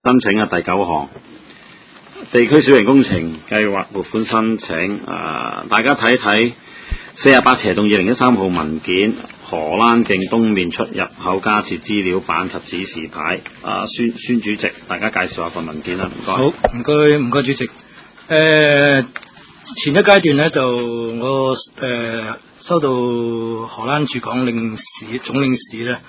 申請第9項地區小型工程計劃撥款申請。大家睇睇48/2013號文件，荷蘭徑東面出入口加設資料板及指示牌。孫主席，大家介紹下份文件啦，唔該。 好，唔該主席。前一階段咧就我收到荷蘭駐港總領事咧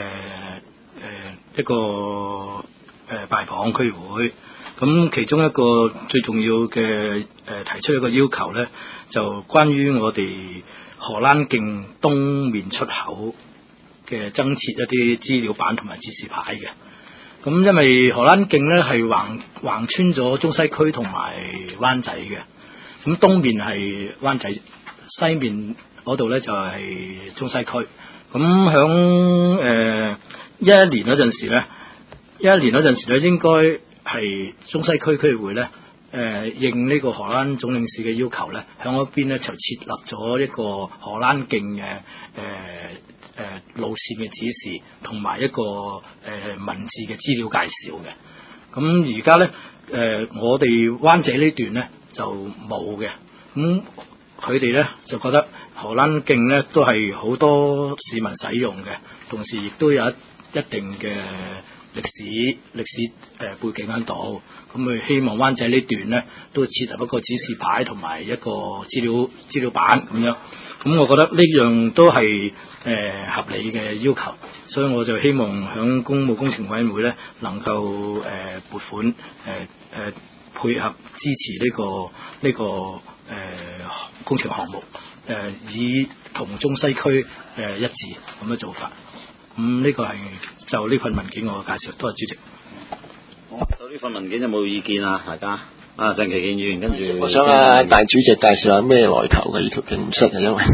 一個拜訪區會，咁其中一個最重要嘅提出一個要求咧，就關於我哋荷蘭徑東面出口嘅增設一啲資料板同埋指示牌嘅。咁因為荷蘭徑咧係橫穿咗中西區同埋灣仔嘅，咁東面係灣仔，西面嗰度咧就係中西區。咁響11年嗰陣時咧，應該係中西區區會咧應呢個荷蘭總領事嘅要求咧，響嗰邊咧就設立咗一個荷蘭徑嘅路線嘅指示，同埋一個文字嘅資料介紹嘅。咁而家咧我哋灣仔呢段咧就冇嘅。咁佢哋咧就覺得荷蘭徑咧都係好多市民使用嘅，同時亦都有一定嘅歷史背景喺度。咁佢希望灣仔呢段咧都設立一個指示牌同埋一個資料板咁樣。咁我覺得呢樣都係合理嘅要求，所以我就希望響工務工程委員會咧能夠撥款配合支持呢個工程項目，以同中西區一致咁嘅做法。呢個係就呢份文件我嘅介紹，多謝主席。 對呢份文件有冇意見啊？大家鄭其健議員，跟住我想大主席介紹下咩來頭嘅呢條警室啊，因為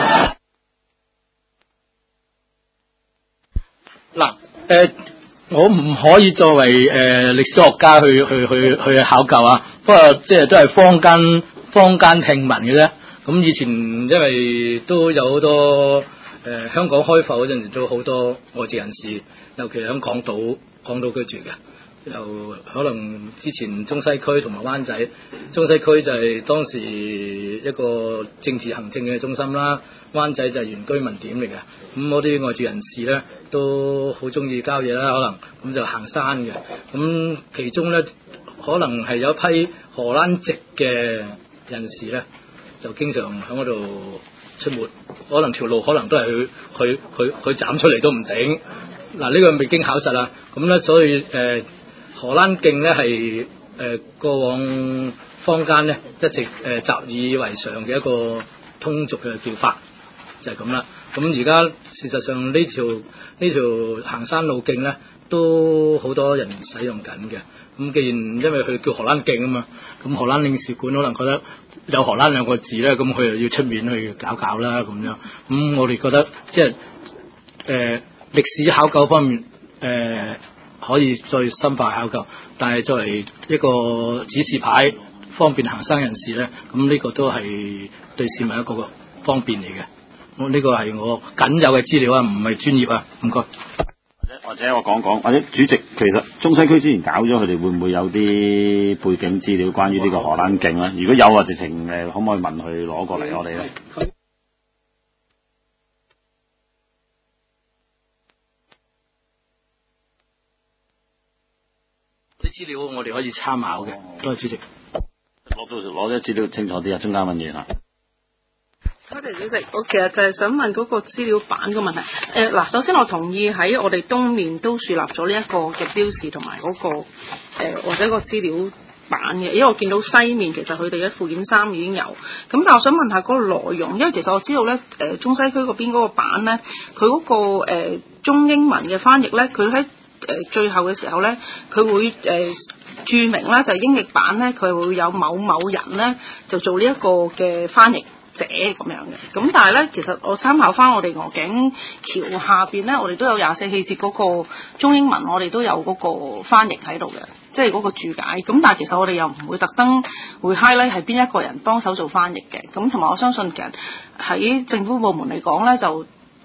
嗱我唔可以作為歷史學家去考究啊，不過即係都係坊間聽聞嘅啫。咁以前因為都有好多香港開埠嗰陣時都好多外籍人士，尤其係喺港島居住嘅。又可能之前中西區同埋灣仔，中西區就係當時一個政治行政嘅中心啦，灣仔就係原居民點嚟嘅。咁嗰啲外籍人士咧都好中意郊野啦，可能咁就行山嘅。咁其中咧可能係有一批荷蘭籍嘅人士咧，就經常喺嗰度出沒，可能條路可能都係佢斬出嚟都唔定。嗱，呢個未經考實啦。咁咧所以荷蘭徑咧係過往坊間咧一直習以為常嘅一個通俗嘅叫法，就係咁啦。咁而家事實上呢條行山路徑咧都好多人使用緊嘅。咁既然因為佢叫荷蘭徑啊嘛，咁荷蘭領事館可能覺得有荷蘭兩個字咧，咁佢又要出面去搞啦咁樣。咁我哋覺得即係歷史考究方面可以再深化考究，但係作為一個指示牌方便行山人士咧，咁呢個都係對市民一個方便嚟嘅。我呢個係我僅有嘅資料啊，唔係專業啊，唔該。 或者我講，或者主席，其實中西區之前搞咗，佢哋會唔會有啲背景資料關於呢個荷蘭徑咧？如果有啊，直情可唔可以問佢攞過嚟我哋咧？ 啲資料我哋可以參考嘅，多謝主席。 攞啲資料清楚啲啊，中間問嘢啊。 多謝主席，我其實就係想問嗰個資料板嘅問題。嗱，首先我同意喺我哋東面都樹立咗呢一個嘅標示同埋嗰個或者個資料版嘅，因為我見到西面其實佢哋喺附件3已經有。咁但係我想問下嗰個內容，因為其實我知道咧中西區嗰邊嗰個版咧，佢嗰個中英文嘅翻譯咧，佢喺最後嘅時候咧，佢會註明咧就係英譯版咧，佢會有某某人咧就做呢一個嘅翻譯者咁樣嘅。咁但係咧，其實我參考翻我哋鵝頸橋下邊咧，我哋都有24氣節嗰個中英文，我哋都有嗰個翻譯喺度嘅，即係嗰個註解。咁但係其實我哋又唔會特登會 highlight 係邊一個人幫手做翻譯嘅。咁同埋我相信其實喺政府部門嚟講咧，就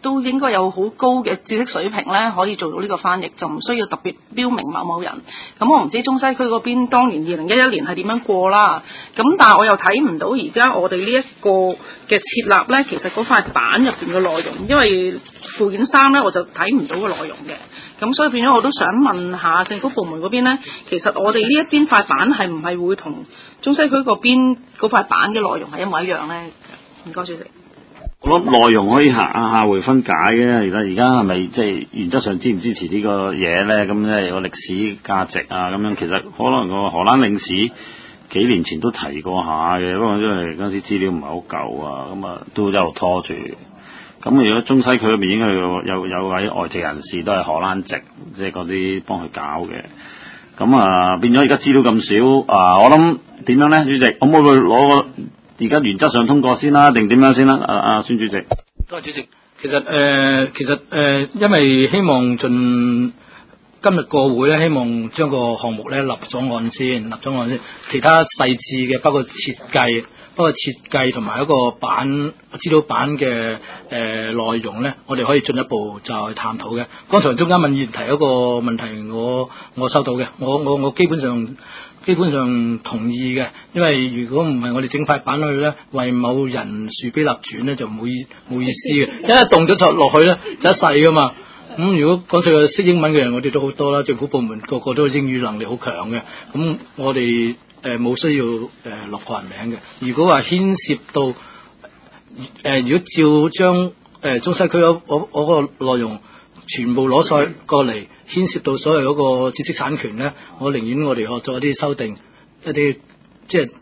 都應該有好高嘅知識水平咧，可以做到呢個翻譯，就唔需要特別標明某人。咁我唔知中西區嗰邊當年2011年係點樣過啦。咁但係我又睇唔到而家我哋呢一個嘅設立咧，其實嗰塊板入邊嘅內容，因為附件3咧我就睇唔到個內容嘅。咁所以變咗我都想問下政府部門嗰邊咧，其實我哋呢一邊塊板係唔係會同中西區嗰邊嗰塊板嘅內容係一模一樣咧？唔該，主席。 我諗內容可以下回分解嘅。而家係咪即係原則上支唔支持呢個嘢咧？咁咧有個歷史價值啊咁樣，其實可能個荷蘭領事幾年前都提過下嘅，不過因為嗰陣時資料唔係好夠啊，咁啊都一路拖住。咁如果中西區嗰邊應該有位外籍人士都係荷蘭籍，即係嗰啲幫佢搞嘅。咁啊變咗而家資料咁少啊，我諗點樣咧，主席？可唔可以攞個而家原則上通過先啦，定點樣先啦？孫主席。 多謝主席。其實因為希望今日個會咧，希望將個項目咧立咗案先，其他細緻嘅包括設計同埋一個資料版嘅內容咧，我哋可以進一步就去探討嘅。剛才中間問議員提一個問題，我收到嘅，我基本上同意嘅，因為如果唔係我哋整塊板落去咧，為某人樹碑立傳咧就冇意思嘅，一動咗落去咧就一世噶嘛。咁如果講實話，識英文嘅人我哋都好多啦，政府部門個個都英語能力好強嘅，咁我哋冇需要落個人名嘅。如果話牽涉到如果照將中西區嗰個內容全部攞晒過嚟，牽涉到所謂嗰個知識產權咧，我寧願我哋學做一啲修訂，一啲即係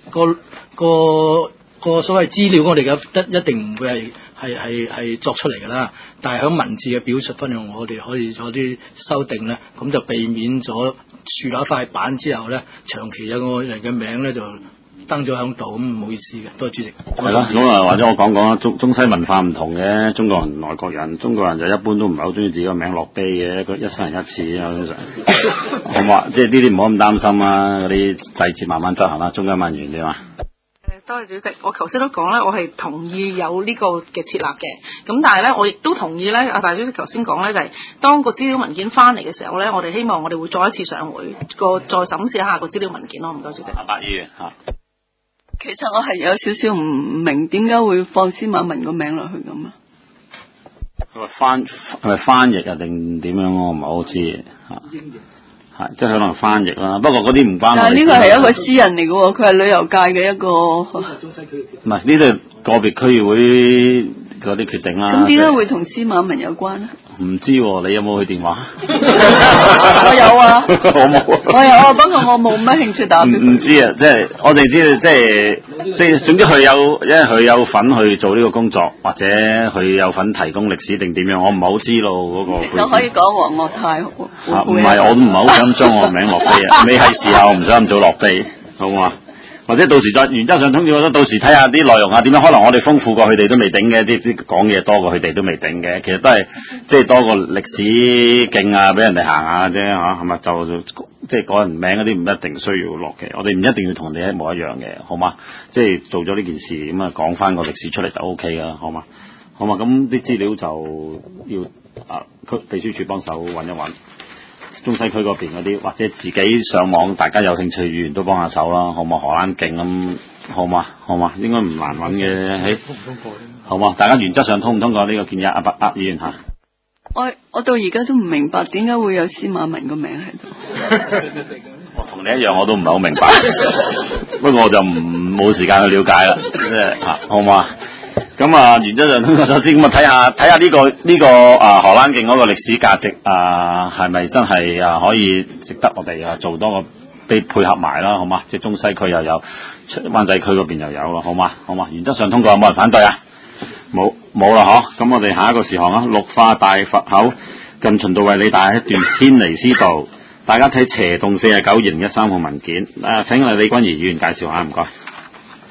個所謂資料，我哋一定唔會係作出嚟㗎啦。但係喺文字嘅表述方面，我哋可以做啲修訂咧，咁就避免咗樹立一塊板之後咧，長期有個人嘅名咧就登咗喺度，咁唔好意思嘅。多謝主席。 係咯，咁啊或者我講啦，中西文化唔同嘅，中國人、外國人，中國人就一般都唔係好中意自己個名落碑嘅，一生人一次啊，通常。好嘛，即係呢啲唔好咁擔心啦，嗰啲細節慢慢執行啦。中間問完啲嘛。 多謝主席，我頭先都講咧，我係同意有呢個嘅設立嘅，咁但係咧，我亦都同意咧，阿大主席頭先講咧，就係當個資料文件翻嚟嘅時候咧，我哋希望我哋會再一次上會再審視一下個資料文件咯。唔該，主席。 阿白議員嚇。 其實我係有少少唔明點解會放司馬文個名落去咁啊？ 佢話係咪翻譯啊定點樣？我唔係好知嚇。係，即係可能翻譯啦。不過嗰啲唔關我哋事。但係呢個係一個私人嚟嘅喎，佢係旅遊界嘅一個。唔係呢度個別區議會嗰啲決定啦。咁點解會同司馬文有關咧？唔知喎，你有冇佢電話？ 我有啊。 我冇。 我有啊，不過我冇乜興趣打俾佢。 唔知啊，即係我哋知，即係總之佢因為佢有份去做呢個工作，或者佢有份提供歷史定點樣，我唔係好知道嗰個。就可以講黃岳泰。唔係，我都唔係好想將我名落碑啊！未係時候，唔想咁早落碑，好唔好啊？或者到時再原則上通知我，到時睇下啲內容啊點樣，可能我哋豐富過佢哋都未頂嘅，啲講嘢多過佢哋都未頂嘅，其實都係即係多個歷史徑啊，俾人哋行下啫嚇，係咪？就即係改人名嗰啲唔一定需要落嘅，我哋唔一定要同你一模一樣嘅，好嘛？即係做咗呢件事咁啊，講翻個歷史出嚟就 O K 啦，好嘛？好嘛？咁啲資料就要秘書處幫手揾一揾。中西區嗰邊嗰啲，或者自己上網，大家有興趣議員都幫下手啦，好嘛？荷蘭徑咁，好嘛？應該唔難揾嘅，好嘛？大家原則上通唔通過呢個建議？阿議員嚇。我到而家都唔明白點解會有司馬文個名喺度。我同你一樣，我都唔係好明白，不過我就冇時間去了解啦，即係嚇，好嘛？咁啊，原則上首先咁啊，睇下呢個荷蘭徑嗰個歷史價值係咪真係可以值得我哋做多個配合埋啦，好嘛？即係中西區又有，灣仔區嗰邊又有咯，好嘛？原則上通過，有冇人反對啊？冇啦，嗬。咁我哋下一個事項啊，綠化大佛口近循道衛理大一段軒尼詩道，大家睇斜洞492013號文件。請李君儀議員介紹下，唔該。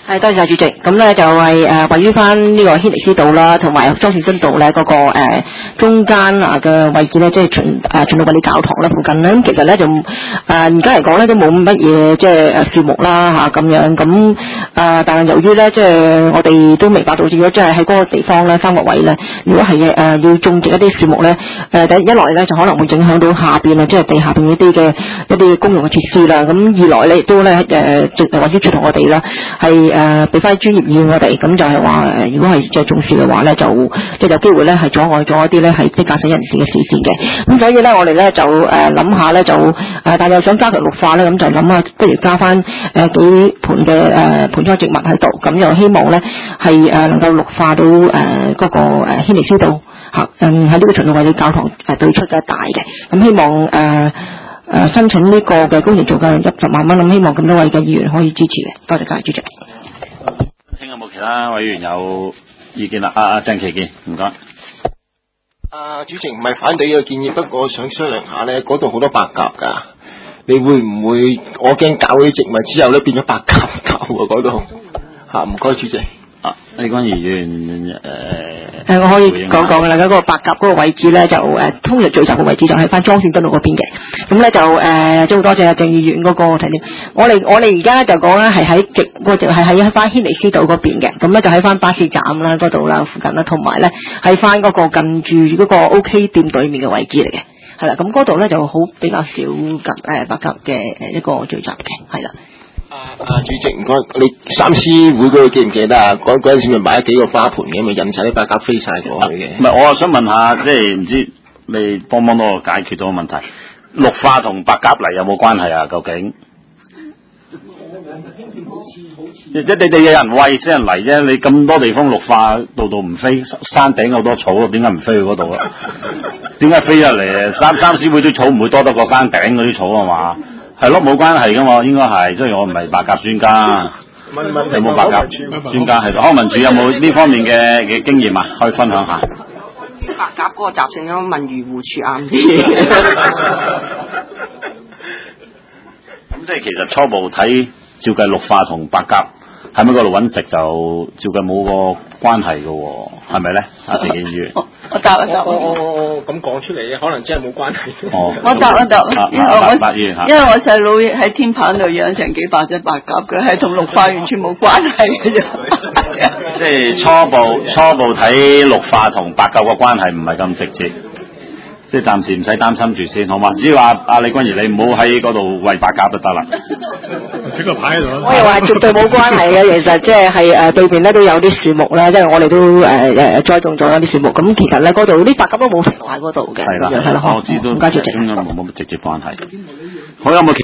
係，多謝晒主席。咁咧就係位於翻呢個軒尼詩道啦，同埋莊士敦道咧嗰個中間嘅位置咧，即係循道衛理教堂咧附近咧。咁其實咧就而家嚟講咧都冇乜嘢即係樹木啦嚇咁樣。咁但係由於咧即係我哋都明白到，如果即係喺嗰個地方咧三角位咧，如果係要種植一啲樹木咧，第一來咧就可能會影響到下邊啊，即係地下邊一啲公用嘅設施啦。咁二來咧亦都咧或者同我哋啦係俾翻專業意見我哋，咁就係話如果係即係種樹嘅話咧，就即係有機會咧係阻礙咗一啲咧係即係駕駛人士嘅視線嘅。咁所以咧我哋咧就諗下咧就但係又想加強綠化咧，咁就諗下不如加翻幾盆嘅盆栽植物喺度，咁又希望咧係能夠綠化到嗰個軒尼詩道喺呢個循道衛理教堂對出嘅大嘅，咁希望申請呢個嘅工程造價10萬蚊，咁希望咁多位嘅議員可以支持嘅，多謝主席。 請有冇其他委員有意見啦？鄭其健，唔該。 主席唔係反對呢個建議，不過我想商量下咧，嗰度好多白鴿㗎，你會唔會？我驚搞啲植物之後咧變咗白鴿頭喎嗰度嚇，唔該主席。 李君儀議員我可以講講啦，嗰個白鴿嗰個位置咧就通常聚集嘅位置就喺翻莊士敦道嗰邊嘅，咁咧就即係好多謝鄭議員嗰個提點。我哋而家就講咧係喺翻軒尼詩道嗰邊嘅，咁咧就喺翻巴士站啦嗰度啦附近啦，同埋咧喺翻嗰個近住嗰個 OK 店對面嘅位置嚟嘅，係啦，咁嗰度咧就好比較少白鴿嘅一個聚集嘅，係啦。 主席唔該，你三司會嗰度記唔記得啊？嗰陣時咪買咗幾個花盆嘅，咪引晒啲白鴿飛晒過去嘅。 唔係，我又想問下，即係唔知你幫到我解決到個問題，綠化同白鴿嚟有冇關係啊？究竟？即係你哋有人餵先人嚟啫，你咁多地方綠化，度度唔飛，山頂好多草，點解唔飛去嗰度啊？點解飛入嚟？三司會啲草唔會多得過山頂嗰啲草啊嘛？係咯，冇關係噶嘛，應該係，雖然我唔係白鴿專家。有冇白鴿專家喺度？康文署有冇呢方面嘅經驗啊？可以分享下。 白鴿嗰個習性咁問漁護署啱啲。 咁即係其實初步睇，照計綠化同白鴿喺咪嗰度揾食就照計冇個關係嘅喎，係咪咧？鄭議員。 我答一答。 我咁講出嚟嘅，可能真係冇關係。 我答，因為我細佬喺天棚度養成幾百隻白鴿嘅，係同綠化完全冇關係嘅啫。 即係初步睇綠化同白鴿個關係唔係咁直接，即係暫時唔使擔心住先，好嘛？只要阿李君儀你唔好喺嗰度餵白鴿就得啦。 整個牌喺度。 我又話絕對冇關係嘅，其實即係對面咧都有啲樹木啦，即係我哋都栽種咗啲樹木。咁其實咧嗰度啲白鴿都冇停留喺嗰度嘅。係啦， 我知都應該冇乜直接關係。好，有冇